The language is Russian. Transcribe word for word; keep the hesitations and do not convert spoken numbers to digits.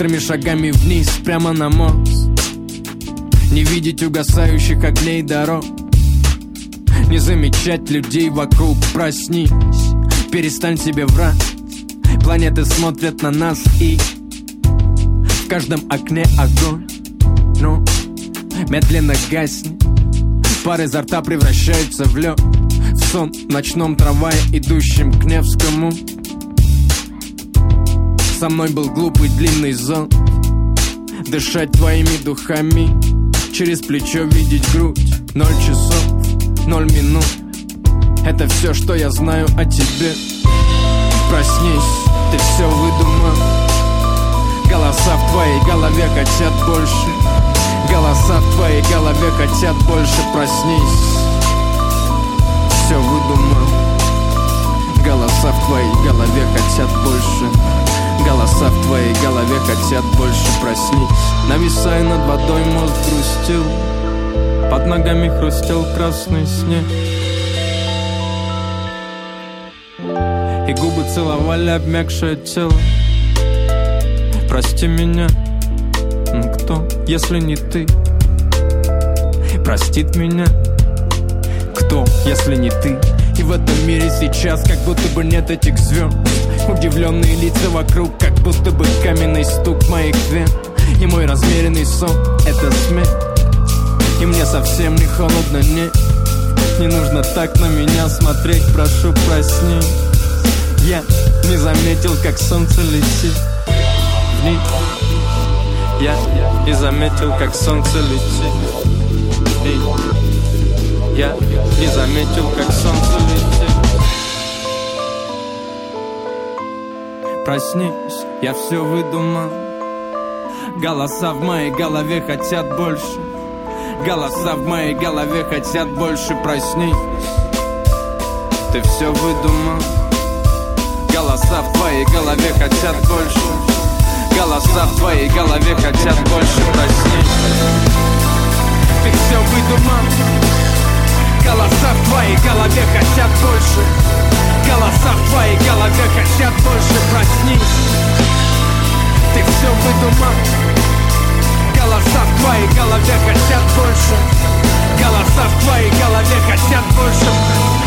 Быстрыми шагами вниз, прямо на мост. Не видеть угасающих огней дорог, не замечать людей вокруг. Проснись, перестань себе врать. Планеты смотрят на нас, и в каждом окне огонь, но медленно гаснет. Пар изо рта превращается в лед. В сон ночном трамвае, идущем к Невскому. Со мной был глупый длинный зонт. Дышать твоими духами, через плечо видеть грудь. Ноль часов, ноль минут. Это все, что я знаю о тебе. Проснись, ты все выдумал. Голоса в твоей голове хотят больше. Голоса в твоей голове хотят больше. Проснись, все выдумал. Голоса в твоей голове хотят больше. Голоса в твоей голове хотят больше. Проснись. Нависая над водой, мост грустил. Под ногами хрустел красный снег. И губы целовали обмякшее тело. Прости меня, ну кто, если не ты? Простит меня кто, если не ты? И в этом мире сейчас как будто бы нет этих звезд. Удивленные лица вокруг, как будто бы каменный стук моих вен. И мой размеренный сон — это смех. И мне совсем не холодно, нет. Не нужно так на меня смотреть, прошу, проснись. Я не заметил, как солнце летит вниз. Я не заметил, как солнце летит вниз. Я не заметил, как солнце летит. Проснись, я все выдумал. Голоса в моей голове хотят больше. Голоса в моей голове хотят больше. Проснись, ты все выдумал. Голоса в твоей голове хотят больше. Голоса в твоей голове хотят больше. Проснись, ты все выдумал. Голоса в твоей голове хотят больше. Голоса в твоей голове хотят больше. Проснись, ты все выдумал. Голоса в твоей голове хотят больше. Голоса в твоей голове хотят больше.